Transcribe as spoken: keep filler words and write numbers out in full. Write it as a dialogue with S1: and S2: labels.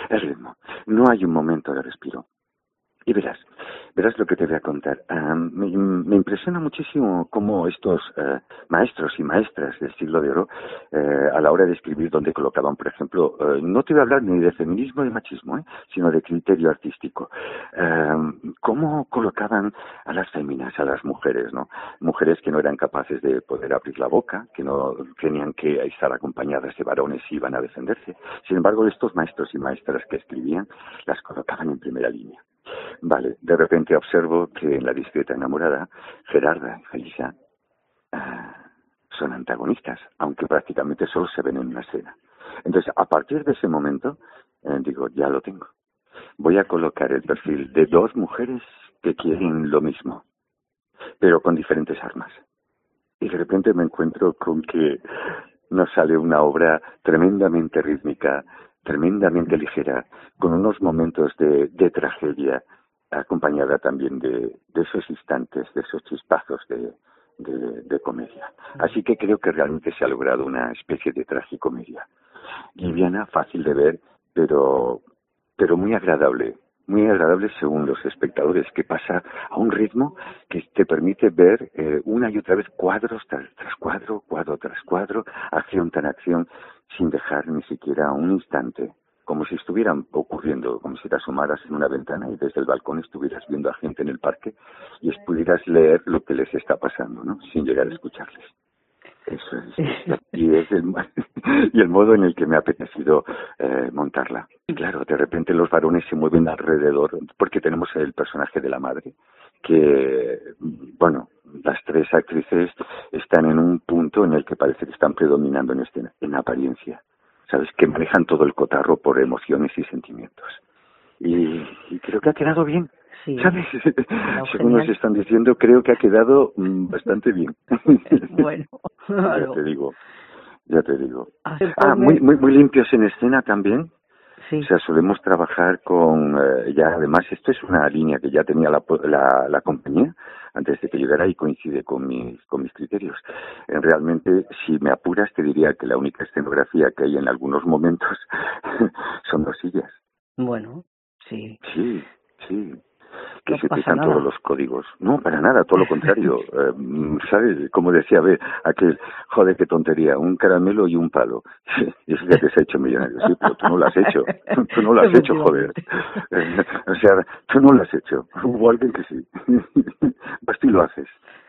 S1: el ritmo. No hay un momento de respiro. Y verás, verás lo que te voy a contar. Uh, me, me impresiona muchísimo cómo estos uh, maestros y maestras del siglo de oro, uh, a la hora de escribir, donde colocaban, por ejemplo, uh, no te voy a hablar ni de feminismo ni machismo, ¿eh? sino de criterio artístico. Uh, cómo colocaban a las féminas, a las mujeres, ¿no? Mujeres que no eran capaces de poder abrir la boca, que no tenían que estar acompañadas de varones y iban a defenderse. Sin embargo, estos maestros y maestras que escribían, las colocaban en primera línea. Vale, de repente observo que en La discreta enamorada, Gerarda y Felisa uh, son antagonistas, aunque prácticamente solo se ven en una escena. Entonces, a partir de ese momento, eh, digo, ya lo tengo. Voy a colocar el perfil de dos mujeres que quieren lo mismo, pero con diferentes armas. Y de repente me encuentro con que nos sale una obra tremendamente rítmica, tremendamente ligera, con unos momentos de, de tragedia, acompañada también de, de esos instantes, de esos chispazos de, de, de comedia. Así que creo que realmente se ha logrado una especie de tragicomedia. Liviana, fácil de ver, pero, pero muy agradable. Muy agradable según los espectadores, que pasa a un ritmo que te permite ver eh, una y otra vez cuadros tras, tras cuadro, cuadro tras cuadro, acción tras acción, sin dejar ni siquiera un instante, como si estuvieran ocurriendo, como si te asomaras en una ventana y desde el balcón estuvieras viendo a gente en el parque y pudieras leer lo que les está pasando, ¿no? Sin llegar a escucharles. Eso es. Y es el, y el modo en el que me ha apetecido eh, montarla. Claro, de repente los varones se mueven alrededor, porque tenemos el personaje de la madre, que, bueno, las tres actrices están en un punto en el que parece que están predominando en escena, en apariencia. ¿Sabes? Que manejan todo el cotarro por emociones y sentimientos. Y, y creo que ha quedado bien. Sí, ¿sabes? Según nos están diciendo, creo que ha quedado mmm, bastante bien.
S2: Bueno,
S1: ya te digo, ya te digo. Ah, muy, muy, muy limpios en escena también. Sí. O sea, solemos trabajar con, eh, ya además esto es una línea que ya tenía la, la, la compañía antes de que llegara y coincide con mis, con mis criterios. Eh, realmente, si me apuras, te diría que la única escenografía que hay en algunos momentos son dos sillas.
S2: Bueno, sí.
S1: Sí, sí. Que
S2: No
S1: se
S2: pasa
S1: pisan
S2: nada.
S1: todos los códigos. No, para nada, todo lo contrario. eh, ¿Sabes? Como decía, ve, aquel, joder, qué tontería, un caramelo y un palo. Y eso ya te has hecho millonario. Sí, pero tú no lo has hecho. Tú no lo has hecho, joder. Eh, o sea, tú no lo has hecho. Hubo alguien que sí. Pues tú lo haces.